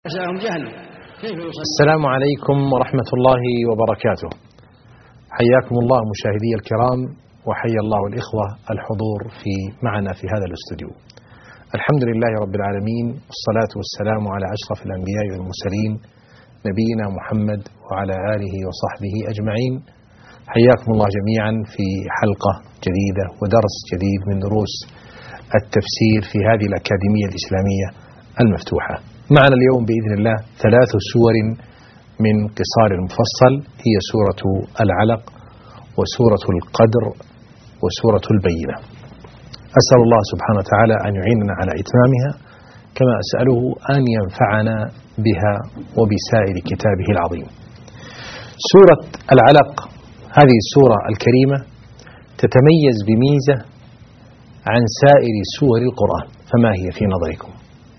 السلام عليكم ورحمة الله وبركاته. حياكم الله مشاهدي الكرام، وحيا الله الإخوة الحضور معنا في هذا الاستوديو. الحمد لله رب العالمين، والصلاة والسلام على أشرف الأنبياء والمرسلين نبينا محمد وعلى آله وصحبه أجمعين. حياكم الله جميعا في حلقة جديدة ودرس جديد من دروس التفسير في هذه الأكاديمية الإسلامية المفتوحة. معنا اليوم بإذن الله 3 سور من قصار المفصل، هي سورة العلق وسورة القدر وسورة البينة. أسأل الله سبحانه وتعالى أن يعيننا على إتمامها، كما أسأله أن ينفعنا بها وبسائر كتابه العظيم. سورة العلق هذه السورة الكريمة تتميز بميزة عن سائر سور القرآن، فما هي في نظركم؟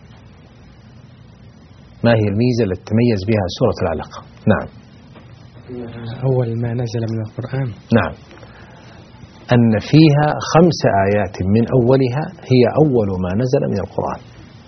ما هي الميزة التي تتميز بها سورة العلق؟ نعم، أول ما نزل من القرآن. نعم، أن فيها 5 آيات من أولها هي أول ما نزل من القرآن،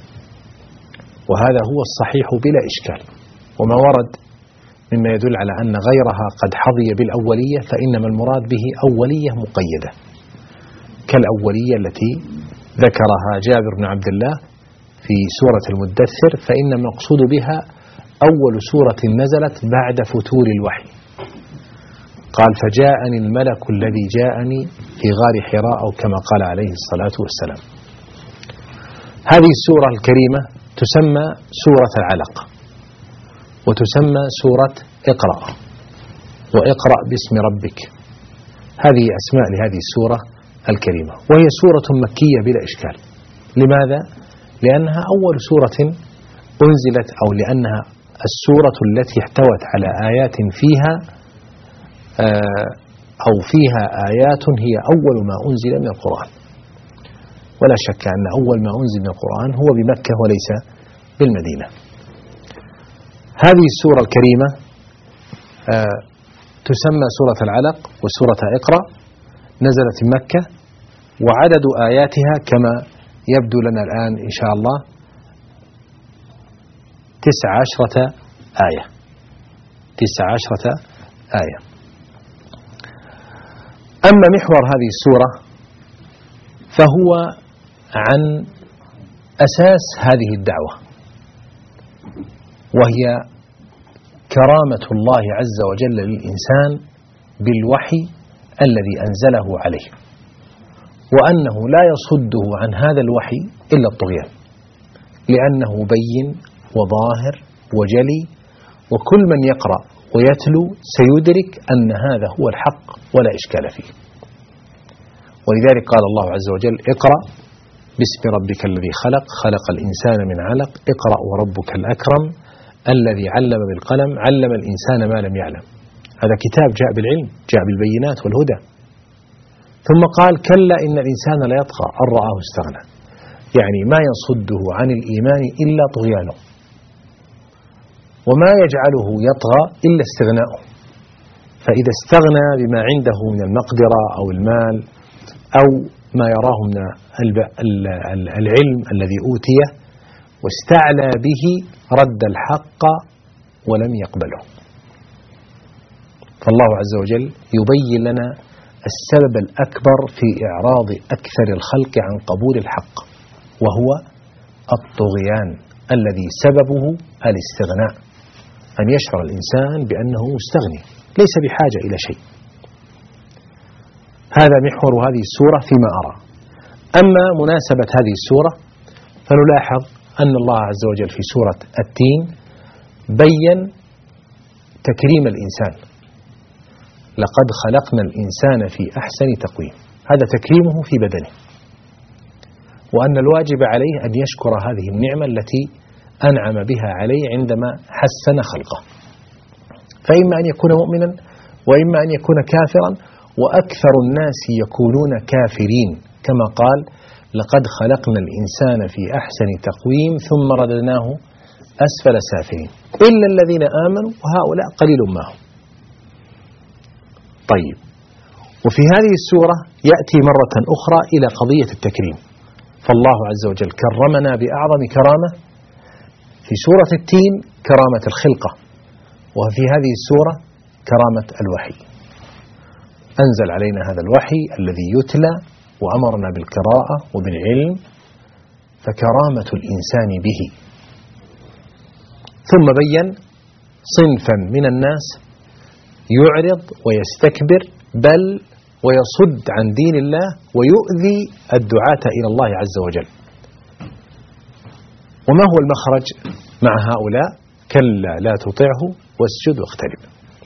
وهذا هو الصحيح بلا إشكال. وما ورد مما يدل على أن غيرها قد حظي بالأولية فإنما المراد به أولية مقيدة، كالأولية التي ذكرها جابر بن عبد الله في سورة المدثر، فإن المقصود بها أول سورة نزلت بعد فتور الوحي. قال: فجاءني الملك الذي جاءني في غار حراء، أو كما قال عليه الصلاة والسلام. هذه السورة الكريمة تسمى سورة العلق، وتسمى سورة اقرأ، وإقرأ باسم ربك. هذه أسماء لهذه السورة الكريمة، وهي سورة مكية بلا إشكال. لماذا؟ لأنها أول سورة أنزلت، أو لأنها السورة التي احتوت على آيات فيها آيات هي أول ما أنزل من القرآن. ولا شك أن أول ما أنزل من القرآن هو بمكة وليس بالمدينة. هذه السورة الكريمة تسمى سورة العلق وسورة اقرأ، نزلت في مكة، وعدد آياتها كما يبدو لنا الآن إن شاء الله 19 آية. 19 آية. أما محور هذه السورة فهو عن أساس هذه الدعوة، وهي كرامة الله عز وجل للإنسان بالوحي الذي أنزله عليه، وأنه لا يصده عن هذا الوحي إلا الطغيان، لأنه بين وظاهر وجلي، وكل من يقرأ ويتلو سيدرك أن هذا هو الحق ولا إشكال فيه. ولذلك قال الله عز وجل: اقرأ باسم ربك الذي خلق، خلق الإنسان من علق، اقرأ وربك الأكرم الذي علم بالقلم، علم الإنسان ما لم يعلم. هذا كتاب جاء بالعلم، جاء بالبينات والهدى. ثم قال: كلا إن الإنسان لا يطغى أن رآه استغنى، يعني ما يصده عن الإيمان إلا طغيانه، وما يجعله يطغى إلا استغناؤه. فإذا استغنى بما عنده من المقدرة أو المال أو ما يراه من العلم الذي أوتيه واستعلى به، رد الحق ولم يقبله. فالله عز وجل يبين لنا السبب الأكبر في إعراض أكثر الخلق عن قبول الحق، وهو الطغيان الذي سببه الاستغناء، أن يشعر الإنسان بأنه مستغني ليس بحاجة إلى شيء. هذا محور هذه السورة فيما أرى. أما مناسبة هذه السورة فنلاحظ أن الله عز وجل في سورة التين بين تكريم الإنسان: لقد خلقنا الإنسان في أحسن تقويم. هذا تكريمه في بدنه، وأن الواجب عليه أن يشكر هذه النعمة التي أنعم بها عليه عندما حسن خلقه، فإما أن يكون مؤمنا وإما أن يكون كافرا، وأكثر الناس يكونون كافرين، كما قال: لقد خلقنا الإنسان في أحسن تقويم ثم رددناه أسفل سافلين إلا الذين آمنوا وهؤلاء قليل ما هم. طيب، وفي هذه السورة يأتي مرة أخرى إلى قضية التكريم، فالله عز وجل كرمنا بأعظم كرامة في سورة التين كرامة الخلقة، وفي هذه السورة كرامة الوحي. أنزل علينا هذا الوحي الذي يتلى وأمرنا بالقراءة وبالعلم، فكرامة الإنسان به. ثم بين صنفا من الناس يعرض ويستكبر بل ويصد عن دين الله ويؤذي الدعاة إلى الله عز وجل. وما هو المخرج مع هؤلاء؟ كلا لا تطعه واسجد واقترب.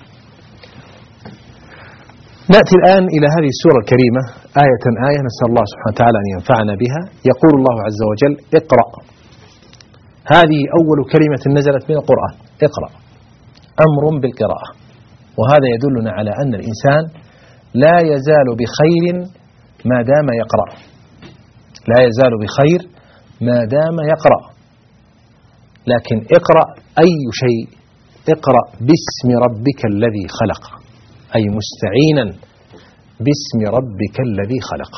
نأتي الآن إلى هذه السورة الكريمة آية آية، نسأل الله سبحانه وتعالى أن ينفعنا بها. يقول الله عز وجل: اقرأ. هذه أول كلمة نزلت من القرآن، اقرأ، أمر بالقراءة. وهذا يدلنا على أن الإنسان لا يزال بخير ما دام يقرأ، لا يزال بخير ما دام يقرأ. لكن اقرأ أي شيء، اقرأ باسم ربك الذي خلق، أي مستعينا باسم ربك الذي خلق.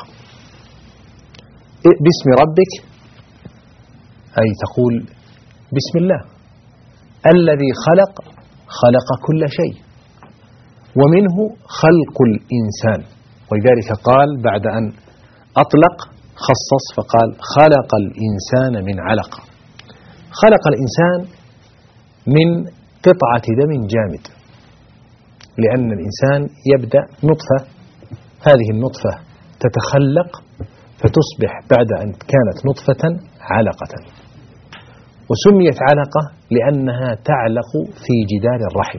باسم ربك أي تقول بسم الله الذي خلق، خلق كل شيء، ومنه خلق الإنسان. ولذلك قال بعد أن أطلق خصص فقال: خلق الإنسان من علق. خلق الإنسان من قطعة دم جامد، لأن الإنسان يبدأ نطفة، هذه النطفة تتخلق فتصبح بعد أن كانت نطفة علقة. وسميت علقة لأنها تعلق في جدار الرحم،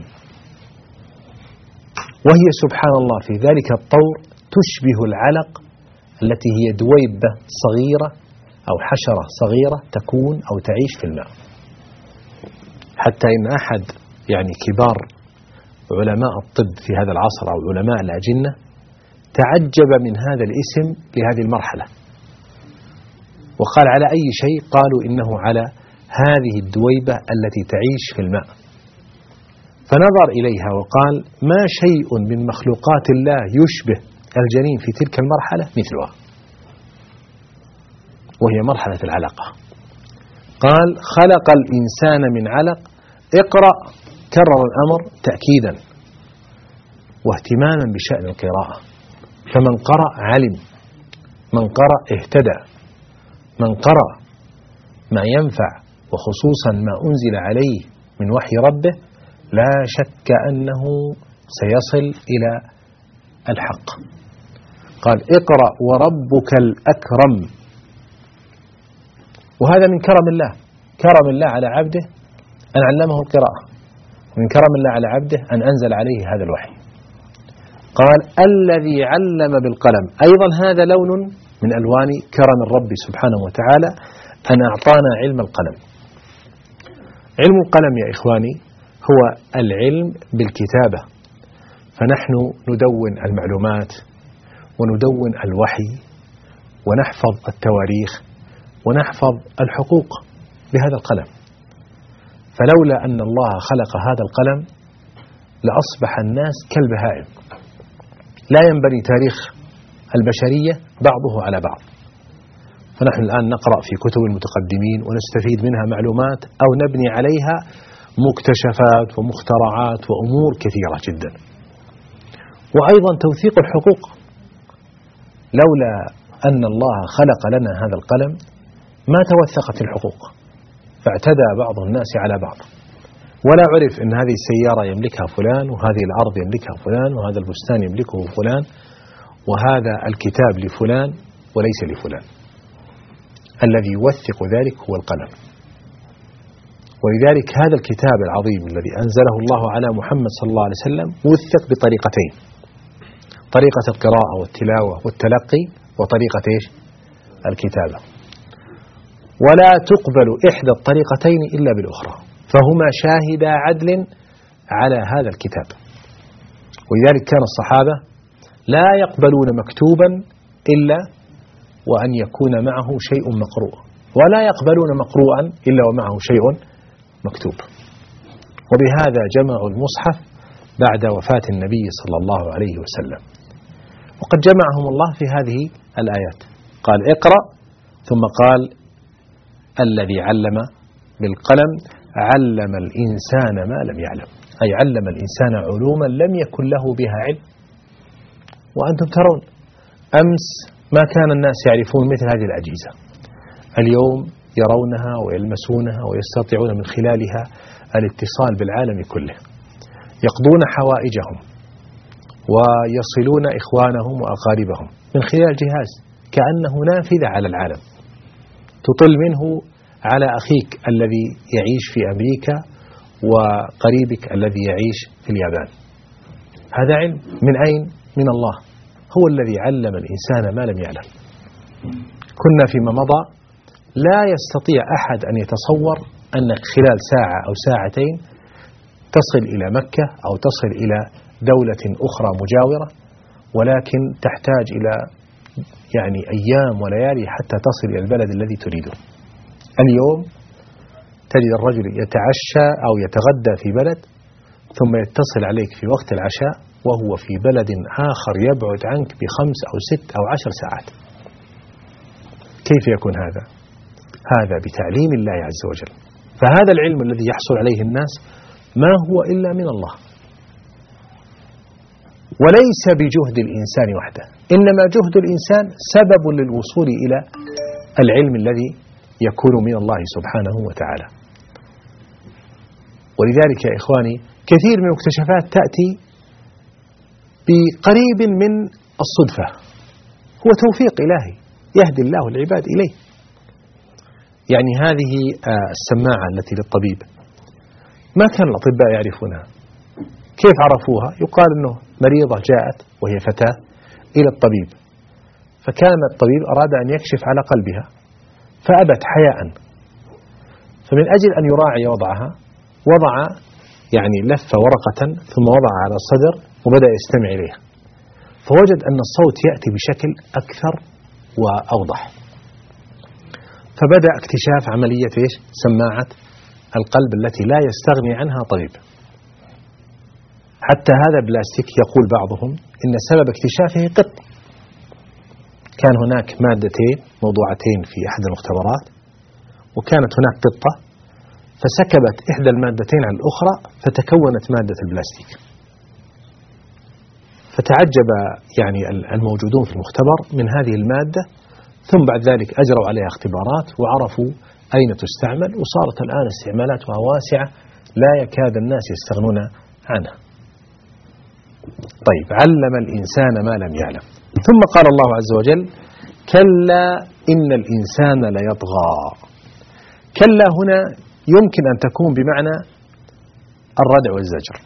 وهي سبحان الله في ذلك الطور تشبه العلق التي هي دويبة صغيرة أو حشرة صغيرة تكون أو تعيش في الماء. حتى إن أحد كبار علماء الطب في هذا العصر أو علماء الأجنة تعجب من هذا الاسم لهذه المرحلة، وقال على أي شيء؟ قالوا إنه على هذه الدويبة التي تعيش في الماء. فنظر إليها وقال: ما شيء من مخلوقات الله يشبه الجنين في تلك المرحلة مثلها، وهي مرحلة العلقة. قال: خلق الإنسان من علق. اقرأ، كرر الأمر تأكيدا واهتماما بشأن القراءة. فمن قرأ علم، من قرأ اهتدى، من قرأ ما ينفع، وخصوصا ما أنزل عليه من وحي ربه، لا شك أنه سيصل إلى الحق. قال: اقرأ وربك الأكرم. وهذا من كرم الله، كرم الله على عبده أن علمه القراءة، ومن كرم الله على عبده أن أنزل عليه هذا الوحي. قال: الذي علم بالقلم. أيضا هذا لون من ألوان كرم الرب سبحانه وتعالى أن أعطانا علم القلم. علم القلم يا إخواني هو العلم بالكتابة، فنحن ندون المعلومات وندون الوحي ونحفظ التواريخ ونحفظ الحقوق بهذا القلم. فلولا أن الله خلق هذا القلم لأصبح الناس كالبهائم، لا ينبني تاريخ البشرية بعضه على بعض. فنحن الآن نقرأ في كتب المتقدمين ونستفيد منها معلومات أو نبني عليها مكتشفات ومخترعات وأمور كثيرة جدا. وأيضا توثيق الحقوق، لولا أن الله خلق لنا هذا القلم ما توثقت الحقوق، فاعتدى بعض الناس على بعض، ولا عرف أن هذه السيارة يملكها فلان، وهذه الأرض يملكها فلان، وهذا البستان يملكه فلان، وهذا الكتاب لفلان وليس لفلان. الذي يوثق ذلك هو القلم. ولذلك هذا الكتاب العظيم الذي أنزله الله على محمد صلى الله عليه وسلم وثق بطريقتين: طريقة القراءة والتلاوة والتلقي، وطريقة الكتابة. ولا تقبل إحدى الطريقتين إلا بالأخرى، فهما شاهدا عدل على هذا الكتاب. ولذلك كان الصحابة لا يقبلون مكتوبا إلا وأن يكون معه شيء مقروء، ولا يقبلون مقروءا إلا ومعه شيء مكتوب. وبهذا جمعوا المصحف بعد وفاة النبي صلى الله عليه وسلم. وقد جمعهم الله في هذه الآيات، قال: اقرأ، ثم قال: الذي علم بالقلم علم الإنسان ما لم يعلم، أي علم الإنسان علوما لم يكن له بها علم. وأنتم ترون أمس ما كان الناس يعرفون مثل هذه الأجهزة، اليوم يرونها ويلمسونها ويستطيعون من خلالها الاتصال بالعالم كله، يقضون حوائجهم ويصلون إخوانهم وأقاربهم من خلال جهاز كأنه نافذة على العالم، تطل منه على أخيك الذي يعيش في أمريكا وقريبك الذي يعيش في اليابان. هذا علم من أين؟ من الله، هو الذي علم الإنسان ما لم يعلم. كنا فيما مضى لا يستطيع أحد أن يتصور أنك خلال ساعة أو ساعتين تصل إلى مكة أو تصل إلى دولة أخرى مجاورة، ولكن تحتاج إلى يعني أيام وليالي حتى تصل إلى البلد الذي تريده. اليوم تجد الرجل يتعشى أو يتغدى في بلد ثم يتصل عليك في وقت العشاء وهو في بلد آخر يبعد عنك ب5 أو 6 أو 10 ساعات. كيف يكون هذا؟ هذا بتعليم الله عز وجل. فهذا العلم الذي يحصل عليه الناس ما هو إلا من الله، وليس بجهد الإنسان وحده، إنما جهد الإنسان سبب للوصول إلى العلم الذي يكون من الله سبحانه وتعالى. ولذلك يا إخواني كثير من المكتشفات تأتي بقريب من الصدفة، هو توفيق إلهي يهدي الله العباد إليه. يعني هذه السماعة التي للطبيب ما كان الأطباء يعرفونها، كيف عرفوها؟ يقال أنه مريضة جاءت وهي فتاة إلى الطبيب، فكان الطبيب أراد أن يكشف على قلبها فأبت حياء، فمن أجل أن يراعي وضعها وضع يعني لف ورقة ثم وضعها على الصدر وبدأ يستمع إليها، فوجد أن الصوت يأتي بشكل أكثر وأوضح، فبدأ اكتشاف عملية سماعة القلب التي لا يستغني عنها طبيب. حتى هذا بلاستيك يقول بعضهم إن سبب اكتشافه قط، كان هناك مادتين موضوعتين في أحد المختبرات وكانت هناك قطة فسكبت إحدى المادتين على الأخرى فتكونت مادة البلاستيك، فتعجب يعني الموجودون في المختبر من هذه المادة، ثم بعد ذلك أجروا عليها اختبارات وعرفوا أين تستعمل، وصارت الآن استعمالاتها واسعة لا يكاد الناس يستغنون عنها. طيب، علم الإنسان ما لم يعلم. ثم قال الله عز وجل: كلا إن الإنسان ليطغى. كلا هنا يمكن أن تكون بمعنى الردع والزجر،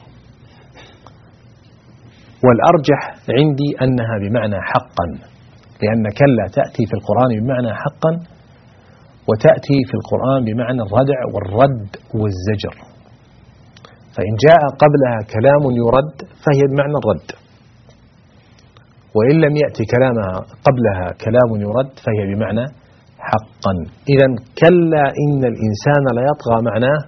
والأرجح عندي أنها بمعنى حقا، لأن كلا تأتي في القرآن بمعنى حقا وتأتي في القرآن بمعنى الردع والرد والزجر، فإن جاء قبلها كلام يرد فهي بمعنى الرد، وإن لم يأتي قبلها كلام يرد فهي بمعنى حقا. إذن كلا إن الإنسان ليطغى معناه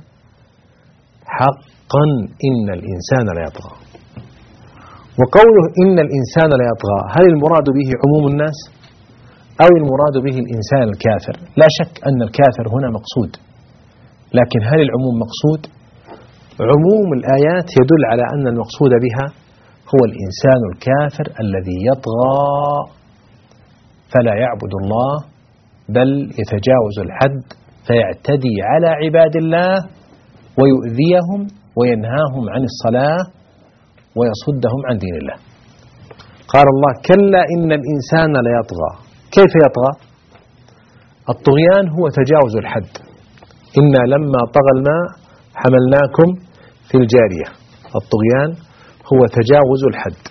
حقا إن الإنسان ليطغى. وقوله إن الإنسان ليطغى هل المراد به عموم الناس أو المراد به الإنسان الكافر؟ لا شك أن الكافر هنا مقصود، لكن هل العموم مقصود؟ عموم الآيات يدل على أن المقصود بها هو الإنسان الكافر الذي يطغى فلا يعبد الله بل يتجاوز الحد فيعتدي على عباد الله ويؤذيهم وينهاهم عن الصلاة ويصدهم عن دين الله. قال الله: كلا إن الإنسان ليطغى. كيف يطغى؟ الطغيان هو تجاوز الحد. إنا لما طغى الماء حملناكم في الجارية. الطغيان هو تجاوز الحد.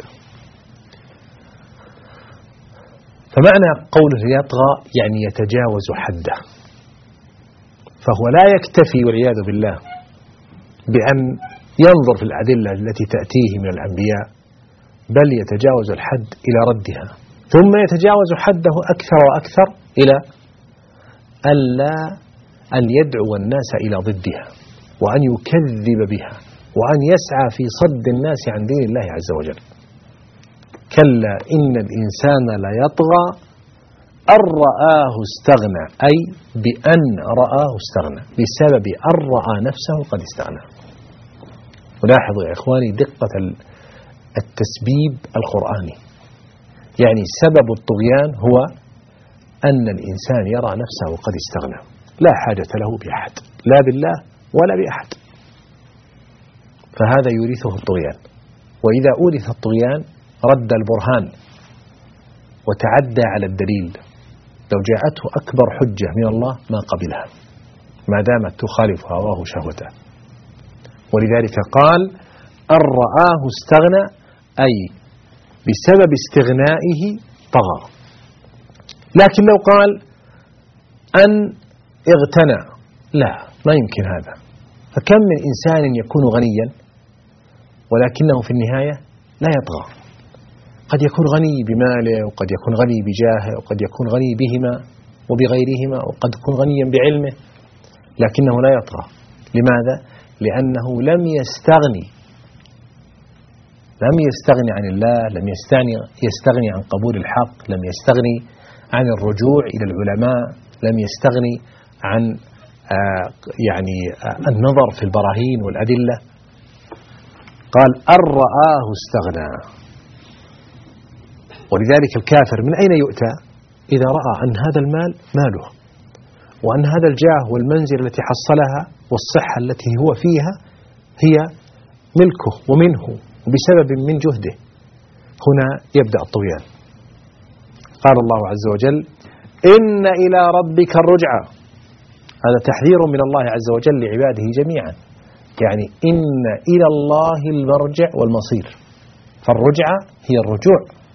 فمعنى قوله يطغى يعني يتجاوز حده، فهو لا يكتفي والعياذ بالله بأن ينظر في الأدلة التي تأتيه من الأنبياء، بل يتجاوز الحد إلى ردها، ثم يتجاوز حده أكثر وأكثر إلى ألا أن يدعو الناس إلى ضدها وأن يكذب بها وأن يسعى في صد الناس عن دين الله عز وجل. كلا إن الإنسان ليطغى أن رآه استغنى، أي بأن رآه استغنى، بسبب أن رأى نفسه قد استغنى. ولاحظوا يا إخواني دقة التسبيب القرآني، يعني سبب الطغيان هو أن الإنسان يرى نفسه قد استغنى، لا حاجة له بأحد، لا بالله ولا بأحد، فهذا يورثه الطغيان. وإذا أورث الطغيان رد البرهان وتعدى على الدليل، لو جاءته أكبر حجة من الله ما قبلها ما دامت تخالف هواه شهوته. ولذلك قال أن رآه استغنى، أي بسبب استغنائه طغى. لكن لو قال أن اغتنى، لا، ما يمكن هذا. فكم من إنسان يكون غنيا ولكنه في النهاية لا يطغى، قد يكون غني بماله، وقد يكون غني بجاهه، وقد يكون غني بهما وبغيرهما، وقد يكون غنيا بعلمه، لكنه لا يطغى. لماذا؟ لأنه لم يستغني عن الله، لم يستغني عن قبول الحق، لم يستغني عن الرجوع إلى العلماء، لم يستغني عن النظر في البراهين والأدلة. قال أن رآه استغنى. ولذلك الكافر من أين يؤتى؟ إذا رأى أن هذا المال ماله، وأن هذا الجاه والمنزل التي حصلها والصحة التي هو فيها هي ملكه ومنه وبسبب من جهده، هنا يبدأ الطغيان. قال الله عز وجل إن إلى ربك الرجعى، هذا تحذير من الله عز وجل لعباده جميعا، يعني إن إلى الله المرجع والمصير، فالرجعة هي الرجوع،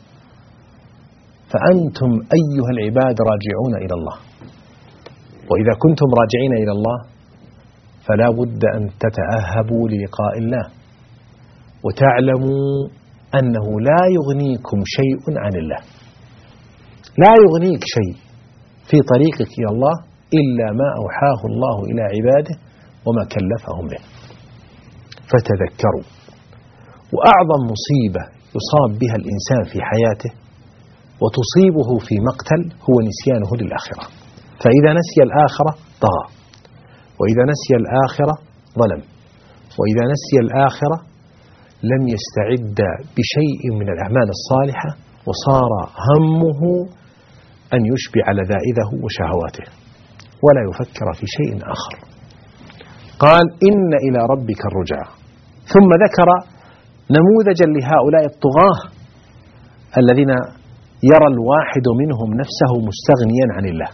فأنتم أيها العباد راجعون إلى الله. وإذا كنتم راجعين إلى الله فلا بد أن تتأهبوا للقاء الله، وتعلموا أنه لا يغنيكم شيء عن الله، لا يغنيك شيء في طريقك إلى الله إلا ما أوحاه الله إلى عباده وما كلفهم به. فتذكروا. وأعظم مصيبة يصاب بها الإنسان في حياته وتصيبه في مقتل هو نسيانه للآخرة. فإذا نسي الآخرة طغى، وإذا نسي الآخرة ظلم، وإذا نسي الآخرة لم يستعد بشيء من الأعمال الصالحة، وصار همه أن يشبع لذائذه وشهواته ولا يفكر في شيء آخر. قال إن إلى ربك الرجعى، ثم ذكر نموذجا لهؤلاء الطغاة الذين يرى الواحد منهم نفسه مستغنيا عن الله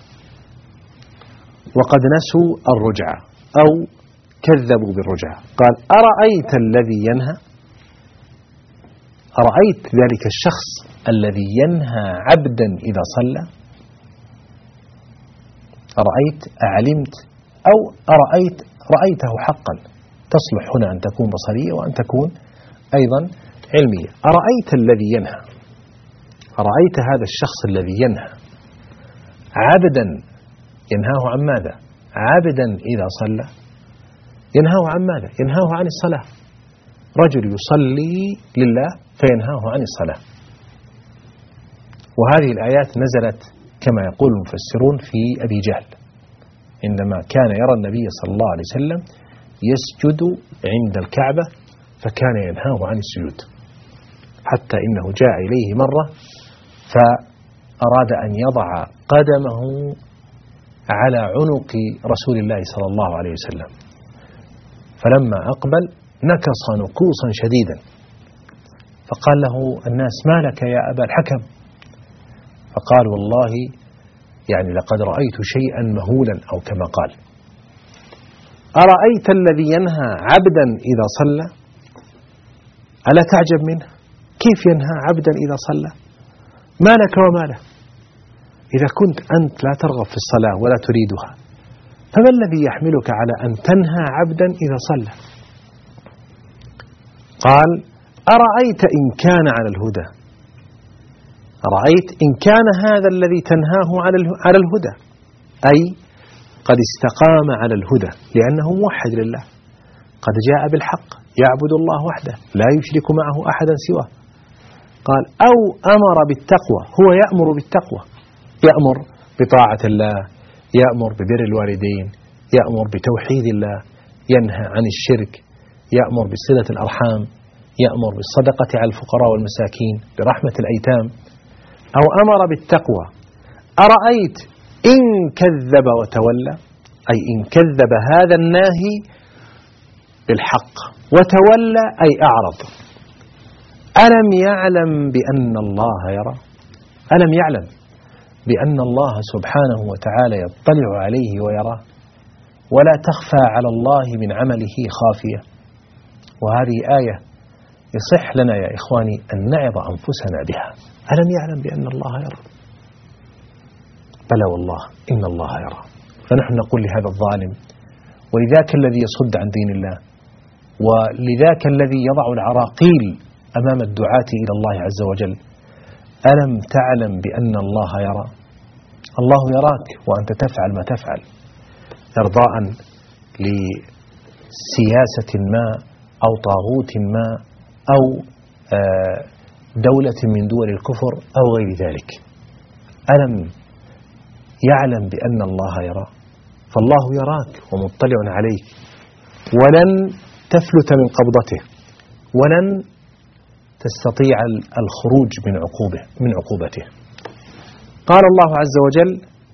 وقد نسوا الرجعة أو كذبوا بالرجعة. قال أرأيت الذي ينهى، أرأيت ذلك الشخص الذي ينهى عبدا إذا صلى، أرأيت أعلمت أو رأيته حقا، تصلح هنا أن تكون بصرية وأن تكون أيضا علمية. أرأيت الذي ينهى، أرأيت هذا الشخص الذي ينهى عبدا، ينهاه عن ماذا؟ عبدا إذا صلى، ينهاه عن ماذا؟ ينهاه عن الصلاة. رجل يصلي لله فينهاه عن الصلاة. وهذه الآيات نزلت كما يقول المفسرون في أبي جهل، عندما كان يرى النبي صلى الله عليه وسلم يسجد عند الكعبة فكان ينهاه عن السجود، حتى إنه جاء إليه مرة فأراد أن يضع قدمه على عنق رسول الله صلى الله عليه وسلم، فلما أقبل نكص نكوصا شديدا، فقال له الناس ما لك يا أبا الحكم؟ فقال والله لقد رأيت شيئا مهولا، أو كما قال أرأيت الذي ينهى عبدا إذا صلى، ألا تعجب منه؟ كيف ينهى عبدا إذا صلى؟ ما لك وما له؟ إذا كنت أنت لا ترغب في الصلاة ولا تريدها، فما الذي يحملك على أن تنهى عبدا إذا صلى؟ قال أرأيت إن كان على الهدى، أرأيت إن كان هذا الذي تنهاه على الهدى، أي قد استقام على الهدى لأنه موحد لله، قد جاء بالحق يعبد الله وحده لا يشرك معه أحدا سواه. قال أو أمر بالتقوى، هو يأمر بالتقوى يأمر بطاعة الله، يأمر ببر الوالدين، يأمر بتوحيد الله، ينهى عن الشرك، يأمر بصلة الأرحام، يأمر بالصدقة على الفقراء والمساكين، برحمة الأيتام، أو أمر بالتقوى. أرأيت إن كذب وتولى، أي إن كذب هذا الناهي بالحق وتولى أي أعرض، ألم يعلم بأن الله يرى؟ ألم يعلم بأن الله سبحانه وتعالى يطلع عليه ويراه، ولا تخفى على الله من عمله خافية؟ وهذه آية يصح لنا يا إخواني أن نعظ أنفسنا بها. ألم يعلم بأن الله يرى؟ بلى والله إن الله يرى. فنحن نقول لهذا الظالم ولذاك الذي يصد عن دين الله ولذاك الذي يضع العراقيل أمام الدعاة إلى الله عز وجل: ألم تعلم بأن الله يرى؟ الله يراك وأنت تفعل ما تفعل إرضاء لسياسة ما أو طاغوت ما أو دولة من دول الكفر أو غير ذلك. ألم يعلم بأن الله يرى؟ فالله يراك ومطلع عليك، ولن تفلت من قبضته، ولن تستطيع الخروج من عقوبته. قال الله عز وجل: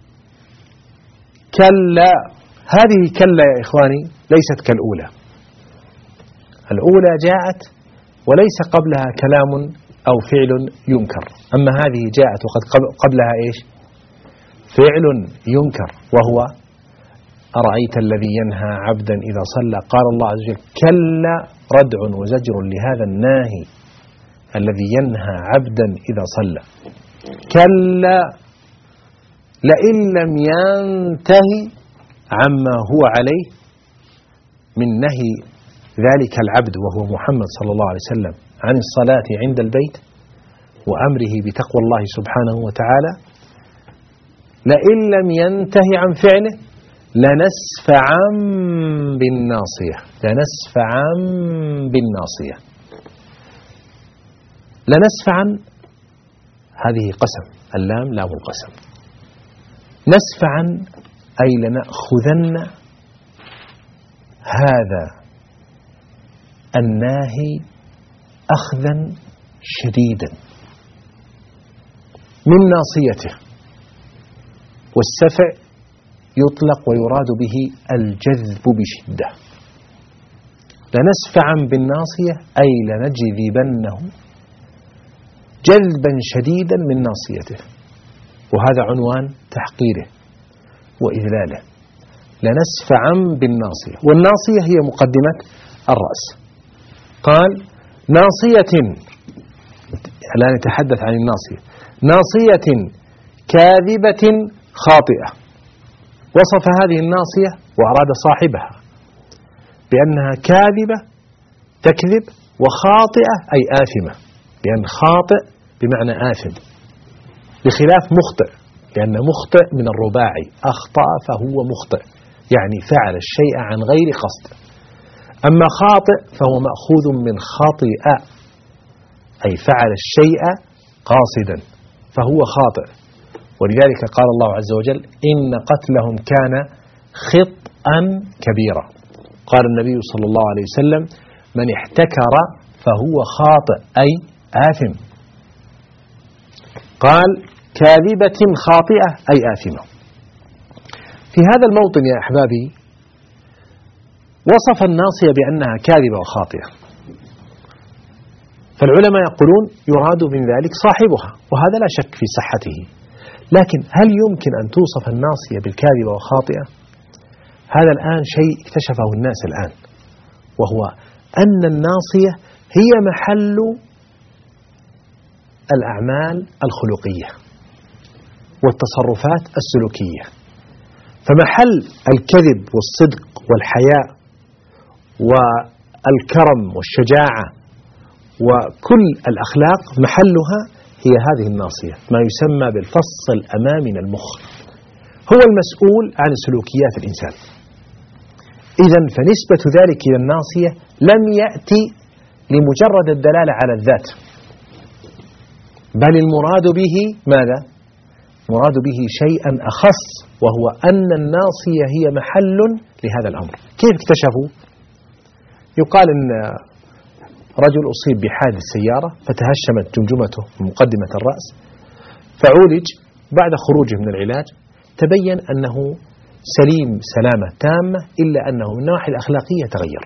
كلا. هذه كلا يا إخواني ليست كالأولى. الأولى جاءت وليس قبلها كلام أو فعل ينكر، أما هذه جاءت وقد قبلها إيش؟ فعل ينكر، وهو أرأيت الذي ينهى عبدا إذا صلى. قال الله عز وجل: كلا، ردع وزجر لهذا الناهي الذي ينهى عبدا إذا صلى. كلا لئن لم ينتهي عما هو عليه من نهي ذلك العبد وهو محمد صلى الله عليه وسلم عن الصلاة عند البيت وأمره بتقوى الله سبحانه وتعالى، لئن لم ينتهي عن فعله لنسفعا بالناصية. لنسفعا بالناصية. لنسفعا هذه قسم، اللام لام القسم. نسفعا أي لنأخذن هذا الناهي أخذا شديدا من ناصيته. والسفع يطلق ويراد به الجذب بشدة. لنسفعا بالناصية أي لنجذبنه جذبا شديدا من ناصيته، وهذا عنوان تحقيره وإذلاله. لنسفعا بالناصية، والناصية هي مقدمة الرأس. قال: ناصية، الآن نتحدث عن الناصية. ناصية كاذبة خاطئة. وصف هذه الناصية وأراد صاحبها بأنها كاذبة تكذب، وخاطئة أي آثمة، لأن خاطئ بمعنى آثم، بخلاف مخطئ، لأن مخطئ من الرباعي، أخطأ فهو مخطئ، يعني فعل الشيء عن غير قصد. أما خاطئ فهو مأخوذ من خاطئ، أي فعل الشيء قاصدا فهو خاطئ. ولذلك قال الله عز وجل: إن قتلهم كان خطأ كبيرا. قال النبي صلى الله عليه وسلم: من احتكر فهو خاطئ أي آثم. قال: كاذبة خاطئة أي آثمة. في هذا الموطن يا أحبابي وصف الناصية بأنها كاذبة وخاطئة، فالعلماء يقولون يراد من ذلك صاحبها، وهذا لا شك في صحته. لكن هل يمكن أن توصف الناصية بالكاذبة وخاطئة؟ هذا الآن شيء اكتشفه الناس الآن، وهو أن الناصية هي محل الأعمال الخلقية والتصرفات السلوكية. فمحل الكذب والصدق والحياء والكرم والشجاعة وكل الأخلاق محلها هي هذه الناصية، ما يسمى بالفص الأمامي من المخ، هو المسؤول عن سلوكيات الإنسان. إذن فنسبة ذلك إلى الناصية لم يأتي لمجرد الدلالة على الذات، بل المراد به ماذا؟ مراد به شيئا أخص، وهو أن الناصية هي محل لهذا الأمر. كيف اكتشفوا؟ يقال أن رجل أصيب بحادث سيارة فتهشمت جمجمته مقدمة الرأس، فعولج. بعد خروجه من العلاج تبين أنه سليم سلامة تامة، إلا أنه من الناحية الأخلاقية تغير.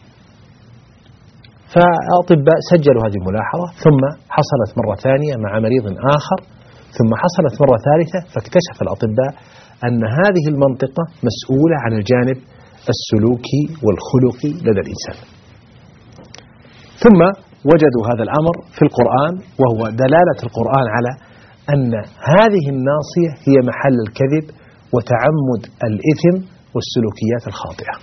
فالأطباء سجلوا هذه الملاحظة، ثم حصلت مرة ثانية مع مريض آخر، ثم حصلت مرة ثالثة، فاكتشف الأطباء أن هذه المنطقة مسؤولة عن الجانب السلوكي والخلقي لدى الإنسان. ثم وجدوا هذا الأمر في القرآن، وهو دلالة القرآن على أن هذه الناصية هي محل الكذب وتعمد الإثم والسلوكيات الخاطئة.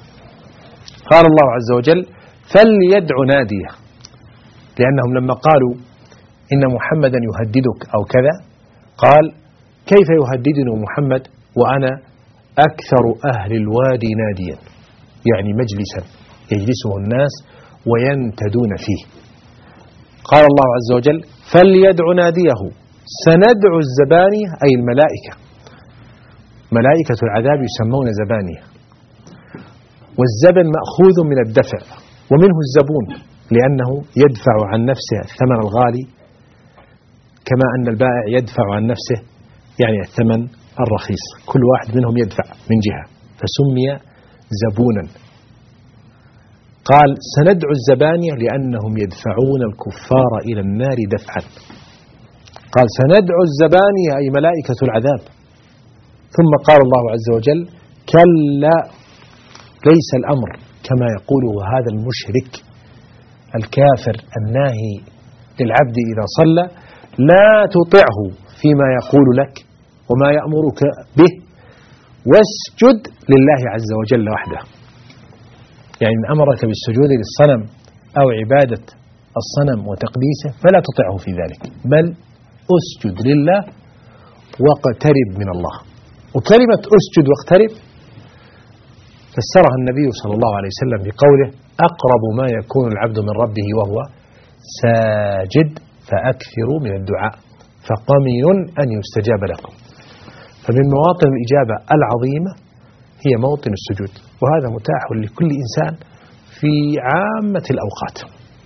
قال الله عز وجل: فليدع ناديه، لأنهم لما قالوا إن محمدا يهددك أو كذا، قال: كيف يهددني محمد وأنا أكثر أهل الوادي ناديا، يعني مجلسا يجلسه الناس وينتدون فيه. قال الله عز وجل: فليدع ناديه سندعو الزبانية، أي الملائكة، ملائكة العذاب يسمون زبانية، والزبن مأخوذ من الدفع، ومنه الزبون لأنه يدفع عن نفسه الثمن الغالي، كما أن البائع يدفع عن نفسه يعني الثمن الرخيص، كل واحد منهم يدفع من جهة، فسمي زبونا. قال: سندعو الزبانية لأنهم يدفعون الكفار إلى النار دفعا. قال: سندعو الزبانية أي ملائكة العذاب. ثم قال الله عز وجل: كلا، ليس الأمر كما يقوله هذا المشرك الكافر الناهي للعبد إذا صلى، لا تطعه فيما يقول لك وما يأمرك به، واسجد لله عز وجل وحده. يعني إن أمرك بالسجود للصنم أو عبادة الصنم وتقديسه فلا تطعه في ذلك، بل أسجد لله واقترب من الله. وكلمة أسجد واقترب فسرها النبي صلى الله عليه وسلم بقوله: أقرب ما يكون العبد من ربه وهو ساجد فأكثروا من الدعاء فقمن أن يستجاب لكم. فمن مواطن الإجابة العظيمة هي موطن السجود، وهذا متاح لكل إنسان في عامة الأوقات.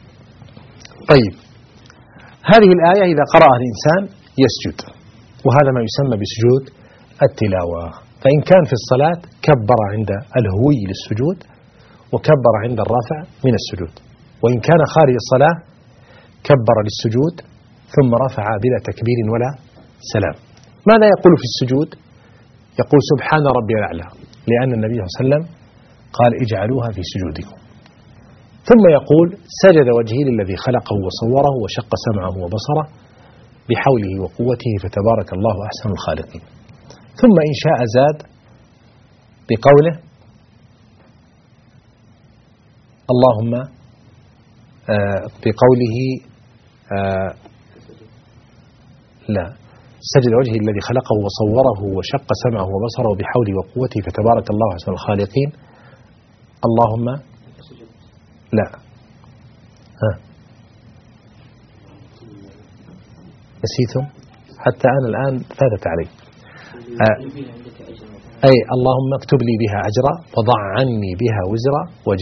طيب، هذه الآية إذا قرأها الإنسان يسجد، وهذا ما يسمى بسجود التلاوة. فإن كان في الصلاة كبر عند الهوي للسجود، وكبر عند الرفع من السجود. وإن كان خارج الصلاة كبر للسجود ثم رفع بلا تكبير ولا سلام. ماذا يقول في السجود؟ يقول: سبحان ربي الأعلى، لأن النبي صلى الله عليه وسلم قال: اجعلوها في سجودكم. ثم يقول: سجد وجهي للذي خلقه وصوره وشق سمعه وبصره بحوله وقوته فتبارك الله أحسن الخالقين. ثم إن شاء زاد بقوله: اللهم، بقوله لا، سجد وجهه الذي خلقه وصوره وشق سمعه وبصره بحوله وقوته فتبارك الله أحسن الخالقين. اللهم لا، نسيتم؟ حتى أنا الآن فاتت علي. أي اللهم اكتب لي بها أجرا وضع عني بها وزرا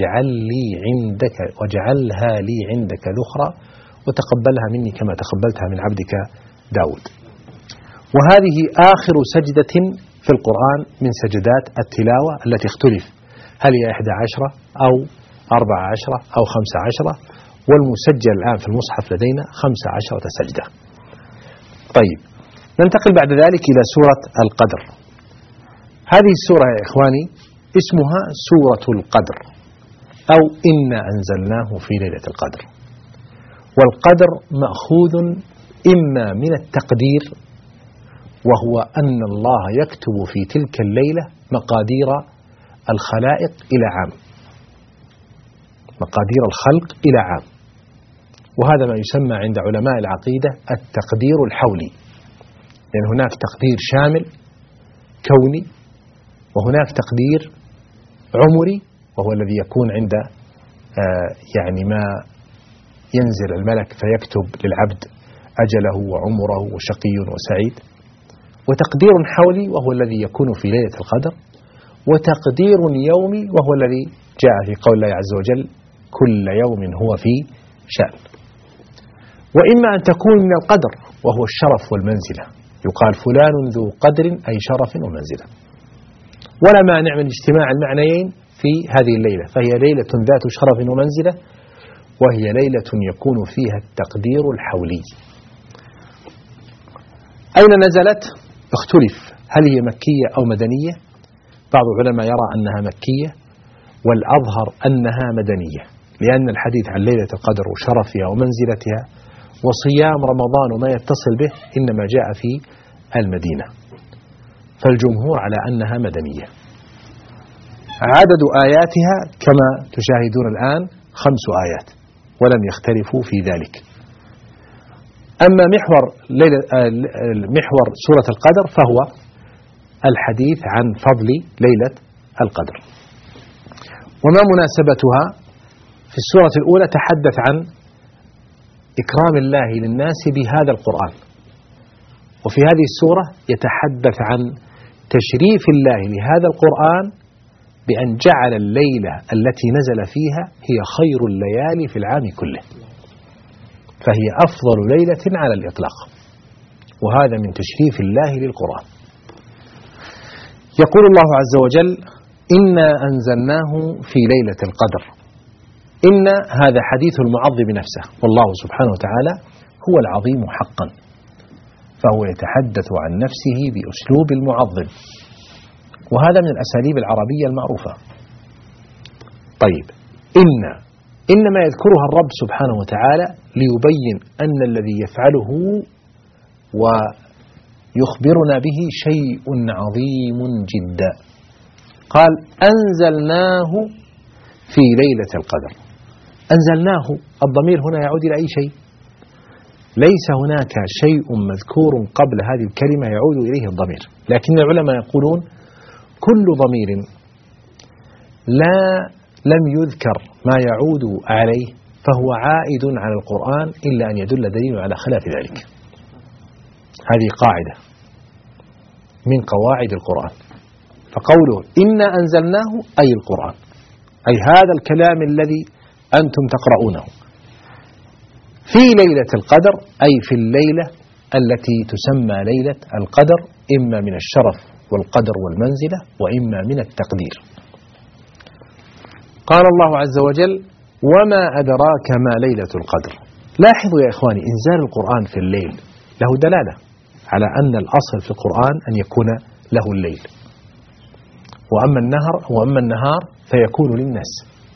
واجعلها لي عندك ذخرا وتقبلها مني كما تقبلتها من عبدك داود. وهذه آخر سجدة في القرآن من سجدات التلاوة التي اختلف هل هي 11 أو 14 أو 15، والمسجل الآن في المصحف لدينا 15 سجدة. طيب، ننتقل بعد ذلك إلى سورة القدر. هذه السورة يا إخواني اسمها سورة القدر، أو إنا أنزلناه في ليلة القدر. والقدر مأخوذ إما من التقدير، وهو أن الله يكتب في تلك الليلة مقادير الخلائق إلى عام، مقادير الخلق إلى عام، وهذا ما يسمى عند علماء العقيدة التقدير الحولي، لأن هناك تقدير شامل كوني، وهناك تقدير عمري وهو الذي يكون عند يعني ما ينزل الملك فيكتب للعبد أجله وعمره وشقي وسعيد. وتقدير حولي وهو الذي يكون في ليلة القدر، وتقدير يومي وهو الذي جاء في قول الله عز وجل كل يوم هو في شأن. وإما أن تكون من القدر وهو الشرف والمنزلة، يقال فلان ذو قدر أي شرف ومنزلة، ولا مانع من اجتماع المعنيين في هذه الليلة، فهي ليلة ذات شرف ومنزلة، وهي ليلة يكون فيها التقدير الحولي. أين نزلت؟ اختلف، هل هي مكية أو مدنية؟ بعض العلماء يرى أنها مكية، والأظهر أنها مدنية، لأن الحديث عن ليلة القدر وشرفها ومنزلتها وصيام رمضان وما يتصل به إنما جاء في المدينة، فالجمهور على أنها مدنية. عدد آياتها كما تشاهدون الآن 5 آيات ولم يختلفوا في ذلك. أما محور سورة القدر فهو الحديث عن فضل ليلة القدر. وما مناسبتها؟ في السورة الأولى تحدث عن إكرام الله للناس بهذا القرآن، وفي هذه السورة يتحدث عن تشريف الله لهذا القرآن بأن جعل الليلة التي نزل فيها هي خير الليالي في العام كله، فهي أفضل ليلة على الإطلاق، وهذا من تشريف الله للقرآن. يقول الله عز وجل إنا أنزلناه في ليلة القدر. إن هذا حديث المعظم نفسه، والله سبحانه وتعالى هو العظيم حقا، فهو يتحدث عن نفسه بأسلوب المعظم، وهذا من الأساليب العربية المعروفة. طيب، إنما يذكرها الرب سبحانه وتعالى ليبين أن الذي يفعله ويخبرنا به شيء عظيم جدا. قال أنزلناه في ليلة القدر. أنزلناه، الضمير هنا يعود إلى أي شيء؟ ليس هناك شيء مذكور قبل هذه الكلمة يعود إليه الضمير، لكن العلماء يقولون كل ضمير لم يذكر ما يعود عليه فهو عائد على القرآن إلا أن يدل دليل على خلاف ذلك. هذه قاعدة من قواعد القرآن. فقوله إنا أنزلناه أي القرآن، أي هذا الكلام الذي أنتم تقرؤونه في ليلة القدر، أي في الليلة التي تسمى ليلة القدر، إما من الشرف والقدر والمنزلة وإما من التقدير. قال الله عز وجل وما أدراك ما ليلة القدر. لاحظوا يا إخواني، إنزال القرآن في الليل له دلالة على أن الأصل في القرآن أن يكون له الليل، وأما النهار فيكون للناس.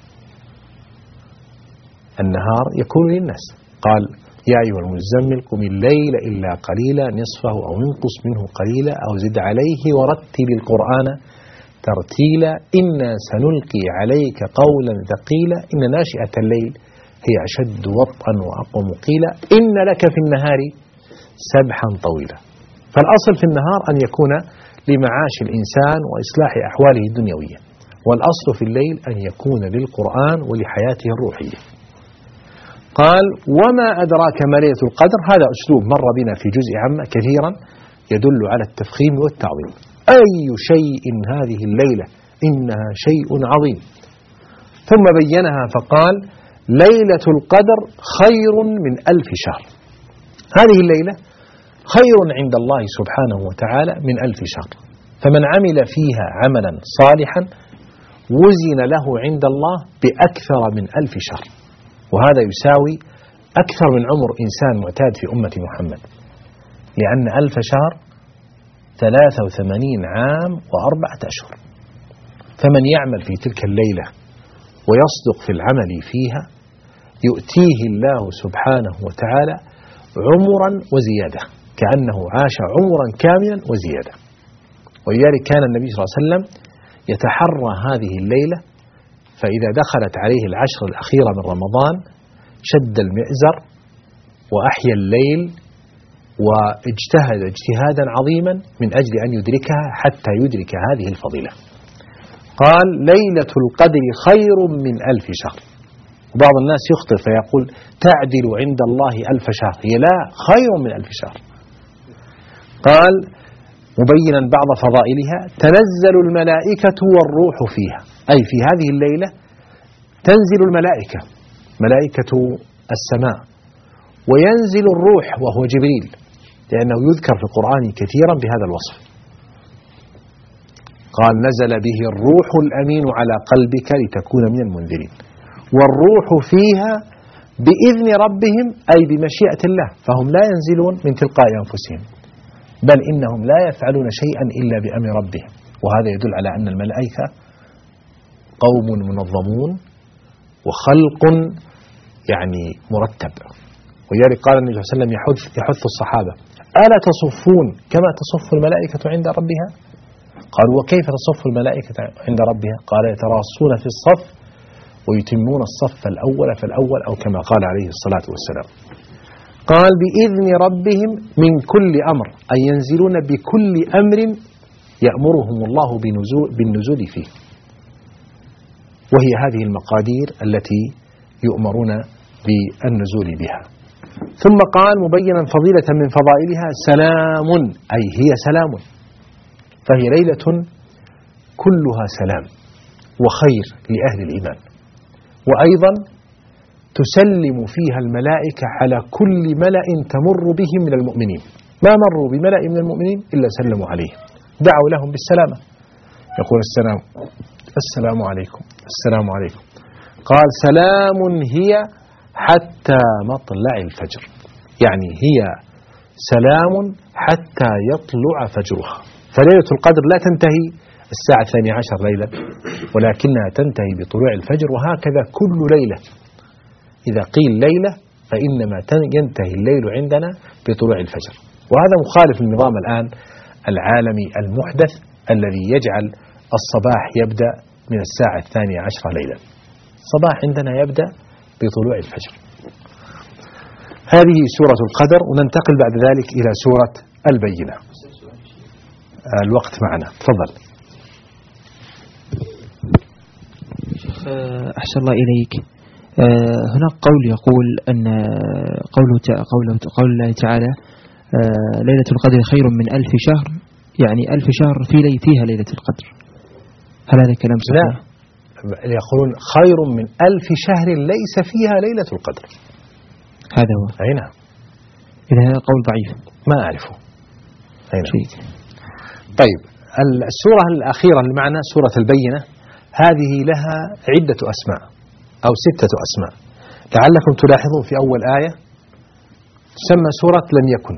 النهار يكون للناس. قال يا أيها المزمل قم الليل إلا قليلا نصفه أو انقص منه قليلا أو زد عليه ورتل القرآن ترتيلا إنا سنلقي عليك قولا ثقيلا إن ناشئة الليل هي أشد وطئا وأقوم قيلا إن لك في النهار سبحا طويلا. فالأصل في النهار أن يكون لمعاش الإنسان وإصلاح أحواله الدنيوية، والأصل في الليل أن يكون للقرآن ولحياته الروحية. قال وما أدراك ما ليلة القدر. هذا أسلوب مر بنا في جزء عامة كثيرا يدل على التفخيم والتعظيم. أي شيء هذه الليلة، إنها شيء عظيم. ثم بينها فقال ليلة القدر خير من 1000 شهر. هذه الليلة خير عند الله سبحانه وتعالى من 1000 شهر، فمن عمل فيها عملا صالحا وزن له عند الله بأكثر من 1000 شهر، وهذا يساوي أكثر من عمر إنسان معتاد في أمة محمد، لأن 1000 شهر 83 عام و4 أشهر. فمن يعمل في تلك الليلة ويصدق في العمل فيها يؤتيه الله سبحانه وتعالى عمرا وزيادة، كأنه عاش عمرا كاملا وزيادة. ولذلك كان النبي صلى الله عليه وسلم يتحرى هذه الليلة، فإذا دخلت عليه العشر الأخيرة من رمضان شد المئزر وأحيا الليل واجتهد اجتهادا عظيما من أجل أن يدركها حتى يدرك هذه الفضيلة. قال ليلة القدر خير من 1000 شهر. وبعض الناس يخطئ فيقول تعدل عند الله 1000 شهر، هي لا، خير من 1000 شهر. قال مبينا بعض فضائلها: تنزل الملائكة والروح فيها، أي في هذه الليلة تنزل الملائكة، ملائكة السماء، وينزل الروح وهو جبريل، لأنه يذكر في القرآن كثيرا بهذا الوصف. قال: نزل به الروح الأمين على قلبك لتكون من المنذرين. والروح فيها بإذن ربهم، أي بمشيئة الله، فهم لا ينزلون من تلقاء أنفسهم، بل إنهم لا يفعلون شيئا إلا بأمر ربهم. وهذا يدل على أن الملائكة قوم منظمون وخلق يعني مرتب. ولذلك قال النبي صلى الله عليه وسلم يحث الصحابة: ألا تصفون كما تصف الملائكة عند ربها؟ قالوا: وكيف تصف الملائكة عند ربها؟ قال: يتراصون في الصف ويتمون الصف الأول فالأول، أو كما قال عليه الصلاة والسلام. قال: بإذن ربهم من كل أمر، أي ينزلون بكل أمر يأمرهم الله بالنزول فيه، وهي هذه المقادير التي يؤمرون بالنزول بها. ثم قال مبينا فضيلة من فضائلها: سلام، أي هي سلام، فهي ليلة كلها سلام وخير لأهل الإيمان. وأيضا تسلم فيها الملائكة على كل ملأ تمر بهم من المؤمنين، ما مروا بملأ من المؤمنين إلا سلموا عليه، دعوا لهم بالسلامة، يقول: السلام عليكم، السلام عليكم. قال: سلام هي حتى مطلع الفجر، يعني هي سلام حتى يطلع فجرها. فليلة القدر لا تنتهي الساعة 12 ليلة، ولكنها تنتهي بطلوع الفجر، وهكذا كل ليلة. إذا قيل ليلة فإنما ينتهي الليل عندنا بطلوع الفجر. وهذا مخالف للنظام الآن العالمي المحدث الذي يجعل الصباح يبدأ من الساعة 12 ليلا. الصباح عندنا يبدأ بطلوع الفجر. هذه سورة القدر، وننتقل بعد ذلك إلى سورة البينة. الوقت معنا، تفضل. أحسن الله إليك. هناك قول يقول أن قول الله تعالى: ليلة القدر خير من 1000 شهر، يعني 1000 شهر فيها ليلة القدر. هل هذا كلام صحيح؟ لا، يقولون خير من 1000 شهر ليس فيها ليلة القدر. هذا هو. أي نعم. إذا هذا قول ضعيف ما أعرفه. أي نعم. طيب، السورة الأخيرة اللي معنا سورة البينة، هذه لها عدة أسماء أو 6 أسماء. لعلكم تلاحظون في أول آية تسمى سورة لم يكن،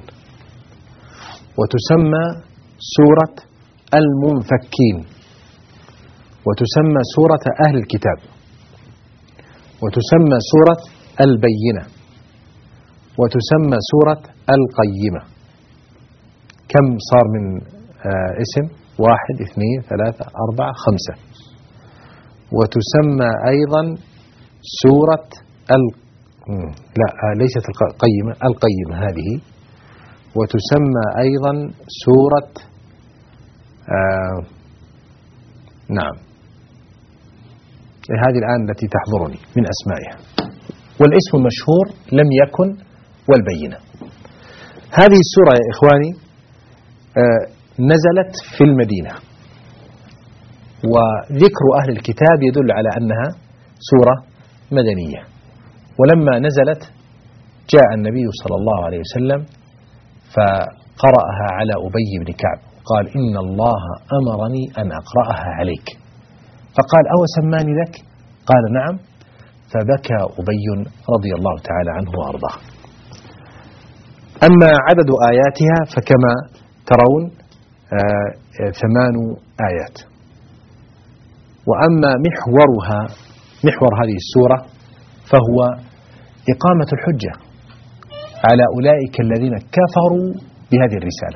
وتسمى سورة المنفكين، وتسمى سورة أهل الكتاب، وتسمى سورة البينة، وتسمى سورة القيمة. كم صار من اسم؟ 1 2 3 4 5. وتسمى أيضا سورة ليست القيمة، القيمة هذه. وتسمى أيضا سورة نعم، هذه الآن التي تحضرني من أسمائها. والاسم المشهور لم يكن والبينة. هذه السورة يا إخواني نزلت في المدينة، وذكر أهل الكتاب يدل على أنها سورة مدنية. ولما نزلت جاء النبي صلى الله عليه وسلم فقرأها على أبي بن كعب، قال: إن الله أمرني أن أقرأها عليك. فقال: أو سماني لك؟ قال: نعم. فبكى أبي رضي الله تعالى عنه وأرضاه. أما عدد آياتها فكما ترون 8 آيات. وأما محور هذه السورة فهو إقامة الحجة على أولئك الذين كفروا بهذه الرسالة.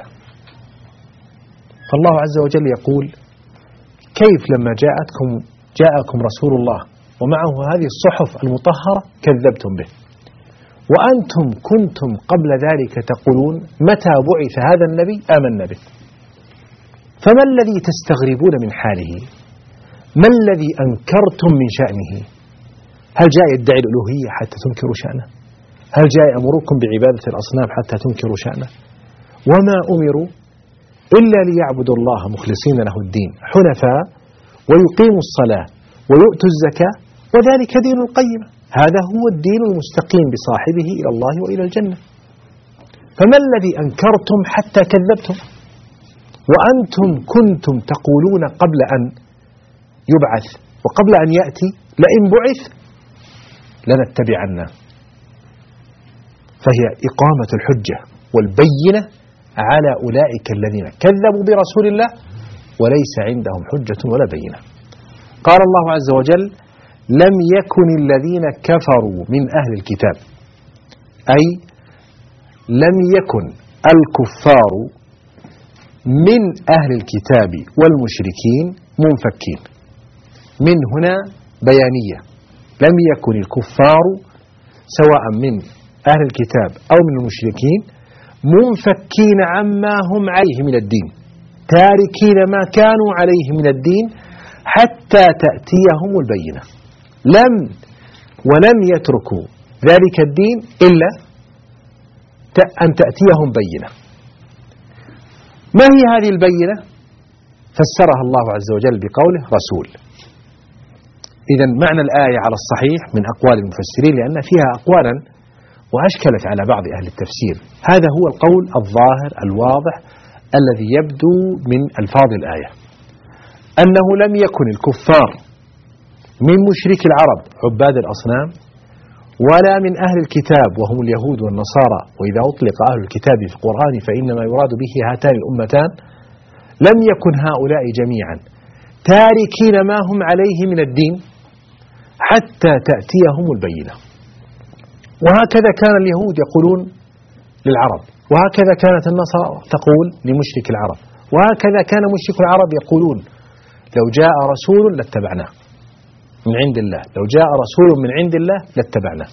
فالله عز وجل يقول: كيف لما جاءكم رسول الله ومعه هذه الصحف المطهرة كذبتم به، وأنتم كنتم قبل ذلك تقولون متى بعث هذا النبي آمنا به. فما الذي تستغربون من حاله؟ ما الذي أنكرتم من شأنه؟ هل جاء يدعي الألوهية حتى تنكروا شأنه؟ هل جاء يأمركم بعبادة الأصنام حتى تنكروا شأنه؟ وما أمروا إلا ليعبدوا الله مخلصين له الدين حنفاء ويقيموا الصلاة ويؤتوا الزكاة وذلك دين القيمة. هذا هو الدين المستقيم بصاحبه إلى الله وإلى الجنة. فما الذي أنكرتم حتى كذبتم وأنتم كنتم تقولون قبل أن يبعث وقبل أن يأتي لئن بعث لنتبعنه؟ فهي إقامة الحجة والبينة على أولئك الذين كذبوا برسول الله وليس عندهم حجة ولا بينة. قال الله عز وجل: لم يكن الذين كفروا من أهل الكتاب، أي لم يكن الكفار من أهل الكتاب والمشركين منفكين. من هنا بيانية، لم يكن الكفار سواء من أهل الكتاب أو من المشركين منفكين عما هم عليه من الدين، تاركين ما كانوا عليه من الدين حتى تأتيهم البينة. ولم يتركوا ذلك الدين إلا أن تأتيهم بينة. ما هي هذه البينة؟ فسرها الله عز وجل بقوله رسول. إذن معنى الآية على الصحيح من أقوال المفسرين، لأن فيها أقوالا وأشكلت على بعض أهل التفسير. هذا هو القول الظاهر الواضح الذي يبدو من ألفاظ الآية، أنه لم يكن الكفار من مشرك العرب عباد الأصنام ولا من أهل الكتاب وهم اليهود والنصارى، وإذا أطلق أهل الكتاب في القرآن فإنما يراد به هاتان الأمتان، لم يكن هؤلاء جميعا تاركين ما هم عليه من الدين حتى تأتيهم البينة. وهكذا كان اليهود يقولون للعرب، وهكذا كانت النصارى تقول لمشرك العرب، وهكذا كان مشرك العرب يقولون: لو جاء رسول لاتبعناه من عند الله، لو جاء رسول من عند الله لاتبعناه.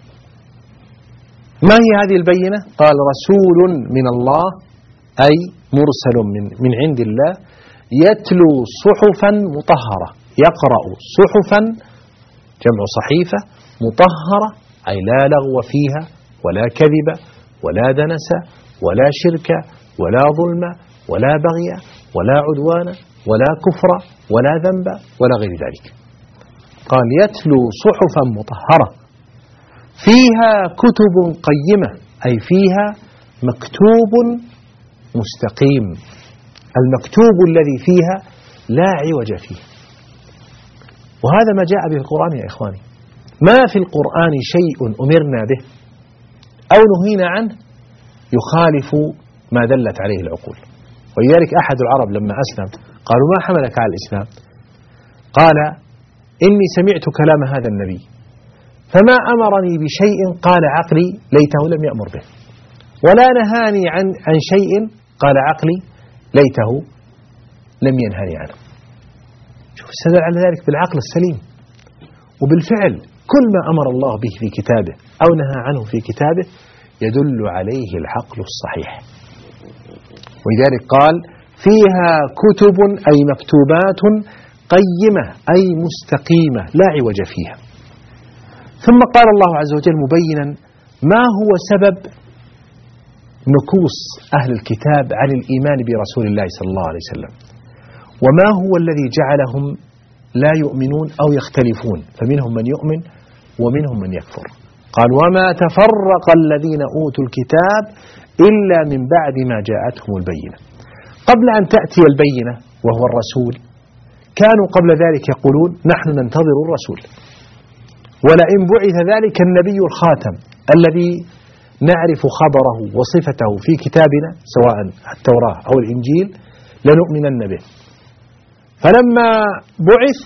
ما هي هذه البينة؟ قال: رسول من الله، أي مرسل من عند الله، يتلو صحفا مطهرة. يقرأ صحفا جمع صحيفة مطهرة، أي لا لغو فيها ولا كذب ولا دنس ولا شرك ولا ظلم ولا بغي ولا عدوان ولا كفر ولا ذنب ولا غير ذلك. قال: يتلو صحفا مطهرة فيها كتب قيمة، أي فيها مكتوب مستقيم. المكتوب الذي فيها لا عوج فيه. وهذا ما جاء به القرآن يا إخواني. ما في القرآن شيء أمرنا به أو نهينا عنه يخالف ما دلت عليه العقول. ولذلك أحد العرب لما أسلم قالوا: ما حملك على الإسلام؟ قال: إني سمعت كلام هذا النبي فما أمرني بشيء قال عقلي ليته لم يأمر به، ولا نهاني عن شيء قال عقلي ليته لم ينهني عنه. شوف، استدل على ذلك بالعقل السليم. وبالفعل كل ما أمر الله به في كتابه أو نهى عنه في كتابه يدل عليه العقل الصحيح. ولذلك قال: فيها كتب، أي مكتوبات قيمة، أي مستقيمة لا عوج فيها. ثم قال الله عز وجل مبينا ما هو سبب نكوص أهل الكتاب عن الإيمان برسول الله صلى الله عليه وسلم، وما هو الذي جعلهم لا يؤمنون أو يختلفون، فمنهم من يؤمن ومنهم من يكفر. قال: وما تفرق الذين أوتوا الكتاب إلا من بعد ما جاءتهم البينة. قبل أن تأتي البينة وهو الرسول كانوا قبل ذلك يقولون: نحن ننتظر الرسول، ولئن بعث ذلك النبي الخاتم الذي نعرف خبره وصفته في كتابنا سواء التوراة أو الإنجيل لنؤمنن به. فلما بعث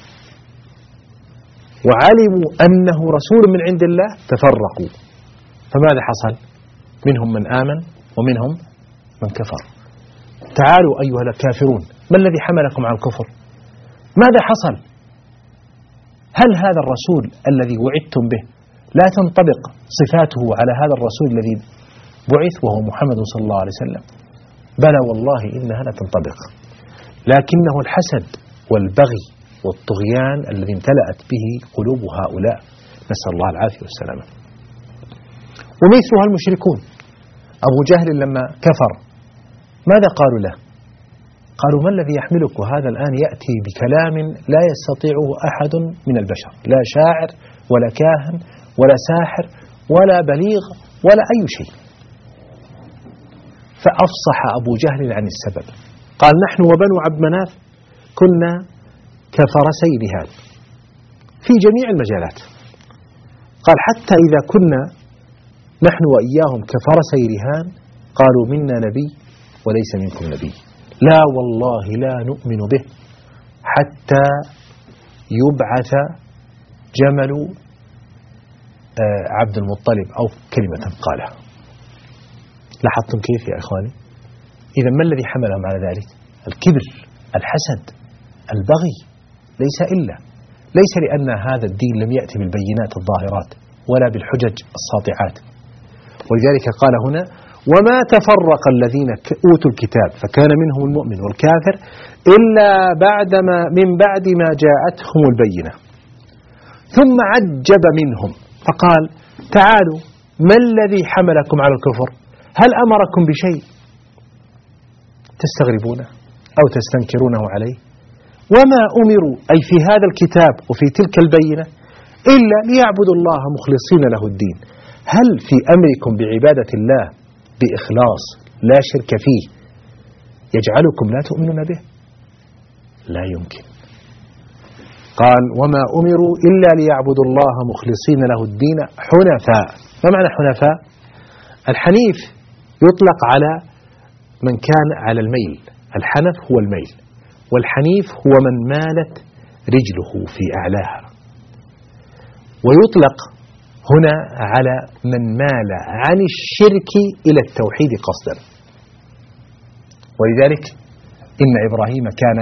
وعلموا أنه رسول من عند الله تفرقوا. فماذا حصل؟ منهم من آمن ومنهم من كفر. تعالوا أيها الكافرون، ما الذي حملكم على الكفر؟ ماذا حصل؟ هل هذا الرسول الذي وعدتم به لا تنطبق صفاته على هذا الرسول الذي بعث وهو محمد صلى الله عليه وسلم؟ بلى والله إنها لا تنطبق، لكنه الحسد والبغي والطغيان الذي امتلأت به قلوب هؤلاء، نسأل الله العافية والسلامة. ومثلها المشركون. أبو جهل لما كفر ماذا قالوا له؟ قالوا: ما الذي يحملك هذا الآن يأتي بكلام لا يستطيعه أحد من البشر، لا شاعر ولا كاهن ولا ساحر ولا بليغ ولا أي شيء. فأفصح أبو جهل عن السبب، قال: نحن وبنو عبد مناف كنا كفرسي رهان في جميع المجالات. قال: حتى إذا كنا نحن وإياهم كفرسي رهان قالوا: منا نبي وليس منكم نبي، لا والله لا نؤمن به حتى يبعث جمل عبد المطلب، أو كلمة قالها. لاحظتم كيف يا إخواني؟ إذا ما الذي حملهم على ذلك؟ الكبر، الحسد، البغي، ليس لأن هذا الدين لم يأتي بالبينات الظاهرات ولا بالحجج الساطعات. ولذلك قال هنا: وما تفرق الذين أوتوا الكتاب فكان منهم المؤمن والكافر إلا من بعد ما جاءتهم البينة. ثم عجب منهم فقال: تعالوا، ما الذي حملكم على الكفر؟ هل أمركم بشيء تستغربونه أو تستنكرونه عليه؟ وما أمروا، أي في هذا الكتاب وفي تلك البينة، إلا ليعبدوا الله مخلصين له الدين. هل في أمركم بعبادة الله بإخلاص لا شرك فيه يجعلكم لا تؤمنون به؟ لا يمكن. قال: وما أمروا إلا ليعبدوا الله مخلصين له الدين حنفاء. ما معنى حنفاء؟ الحنيف يطلق على من كان على الميل، الحنف هو الميل، والحنيف هو من مالت رجله في أعلاها، ويطلق هنا على من مال عن الشرك إلى التوحيد قصدا. ولذلك إن إبراهيم كان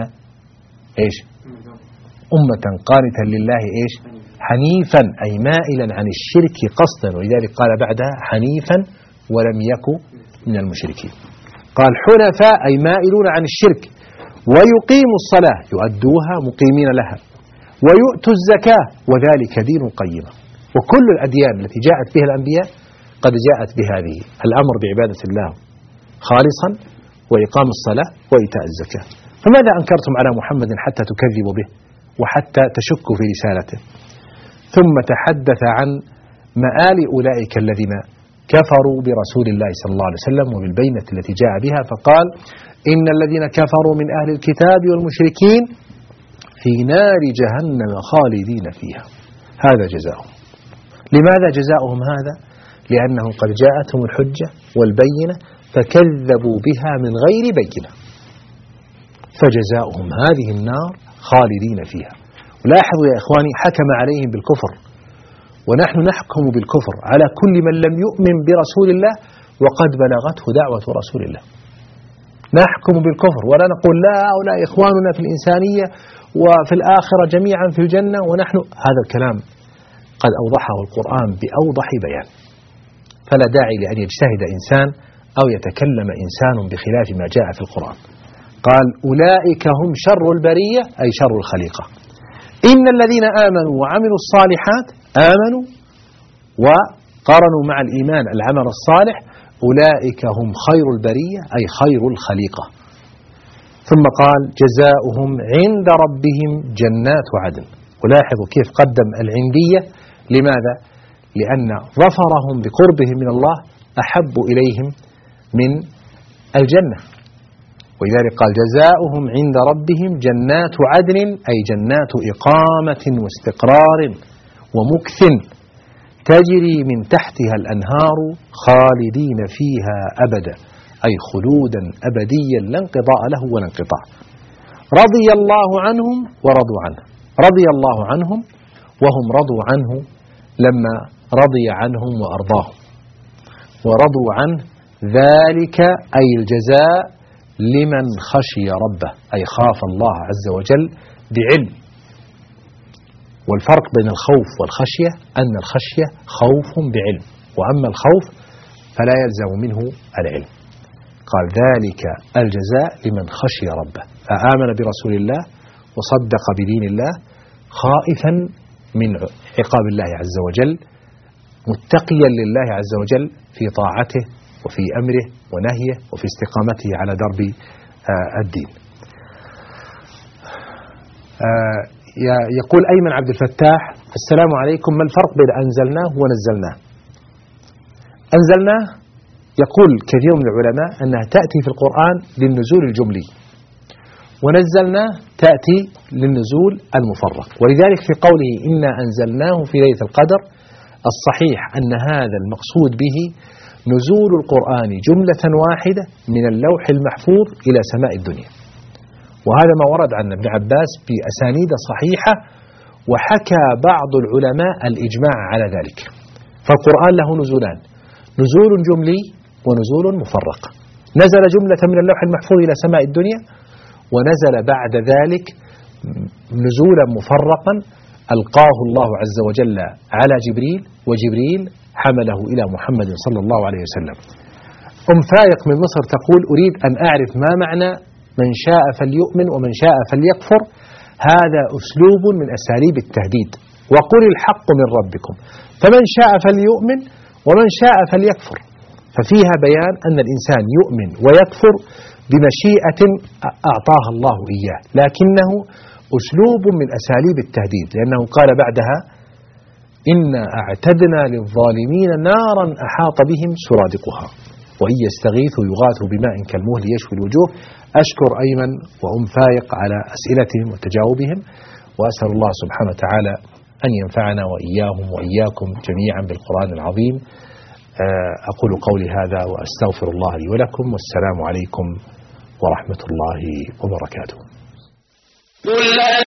أمة قانتا لله حنيفا، أي مائلا عن الشرك قصدا. ولذلك قال بعدها: حنيفا ولم يكن من المشركين. قال: حنفاء أي مائلون عن الشرك، ويقيموا الصلاة يؤدوها مقيمين لها، ويؤتوا الزكاة، وذلك دين القيمة. وكل الأديان التي جاءت بها الأنبياء قد جاءت بهذه: الأمر بعبادة الله خالصا، وإقام الصلاة، وإيتاء الزكاة. فماذا أنكرتم على محمد حتى تكذبوا به وحتى تشكوا في رسالته؟ ثم تحدث عن مآل أولئك الذين كفروا برسول الله صلى الله عليه وسلم وبالبينة التي جاء بها، فقال: إن الذين كفروا من أهل الكتاب والمشركين في نار جهنم خالدين فيها، هذا جزاؤهم. لماذا جزاؤهم هذا؟ لأنه قد جاءتهم الحجة والبينة فكذبوا بها من غير بينة، فجزاؤهم هذه النار خالدين فيها. ولاحظوا يا إخواني، حكم عليهم بالكفر، ونحن نحكم بالكفر على كل من لم يؤمن برسول الله وقد بلغته دعوة رسول الله. نحكم بالكفر ولا نقول: لا، هؤلاء إخواننا في الإنسانية وفي الآخرة جميعا في الجنة ونحن. هذا الكلام قد أوضحه القرآن بأوضح بيان، فلا داعي لأن يجتهد إنسان أو يتكلم إنسان بخلاف ما جاء في القرآن. قال: أولئك هم شر البرية، أي شر الخليقة. إن الذين آمنوا وعملوا الصالحات، آمنوا وقارنوا مع الإيمان العمل الصالح، أولئك هم خير البرية، أي خير الخليقة. ثم قال: جزاؤهم عند ربهم جنات عدن. ولاحظوا كيف قدم العندية. لماذا؟ لأن ظفرهم بقربهم من الله أحب إليهم من الجنة. ولذلك قال: جزاؤهم عند ربهم جنات عدن، أي جنات إقامة واستقرار ومكث تجري من تحتها الأنهار خالدين فيها أبدا، أي خلودا أبديا لا انقضاء له ولا انقطاع. رضي الله عنهم ورضوا عنه. رضي الله عنهم وهم رضوا عنه لما رضي عنهم وأرضاهم، ورضوا عنه ذلك أي الجزاء لمن خشي ربه، أي خاف الله عز وجل بعلم. والفرق بين الخوف والخشية أن الخشية خوف بعلم، وأما الخوف فلا يلزم منه العلم. قال: ذلك الجزاء لمن خشي ربه، فآمن برسول الله وصدق بدين الله خائفا من عقاب الله عز وجل، متقيا لله عز وجل في طاعته وفي أمره ونهيه وفي استقامته على درب الدين. يقول أيمن عبد الفتاح: السلام عليكم، ما الفرق بين أنزلناه ونزلناه؟ أنزلناه يقول كثير من العلماء أنها تأتي في القرآن للنزول الجملي، ونزلناه تأتي للنزول المفرق. ولذلك في قوله إنا أنزلناه في ليلة القدر، الصحيح أن هذا المقصود به نزول القرآن جملة واحدة من اللوح المحفوظ إلى سماء الدنيا، وهذا ما ورد عن ابن عباس بأسانيد صحيحة، وحكى بعض العلماء الإجماع على ذلك. فالقرآن له نزولان: نزول جملي ونزول مفرق. نزل جملة من اللوح المحفوظ إلى سماء الدنيا، ونزل بعد ذلك نزولا مفرقا ألقاه الله عز وجل على جبريل، وجبريل حمله إلى محمد صلى الله عليه وسلم. فايق من مصر تقول: أريد أن أعرف ما معنى من شاء فليؤمن ومن شاء فليكفر. هذا أسلوب من أساليب التهديد، وقل الحق من ربكم، فمن شاء فليؤمن ومن شاء فليكفر. ففيها بيان أن الإنسان يؤمن ويكفر بمشيئة أعطاها الله إياه، لكنه أسلوب من أساليب التهديد، لأنه قال بعدها: إنا أعتدنا للظالمين نارا أحاط بهم سرادقها وإن يستغيثوا يغاثوا بماء كالمهل يشوي الوجوه. أشكر أيمن فايق على أسئلتهم وتجاوبهم، وأسأل الله سبحانه وتعالى أن ينفعنا وإياهم وإياكم جميعا بالقرآن العظيم. أقول قولي هذا وأستغفر الله لي ولكم، والسلام عليكم ورحمة الله وبركاته.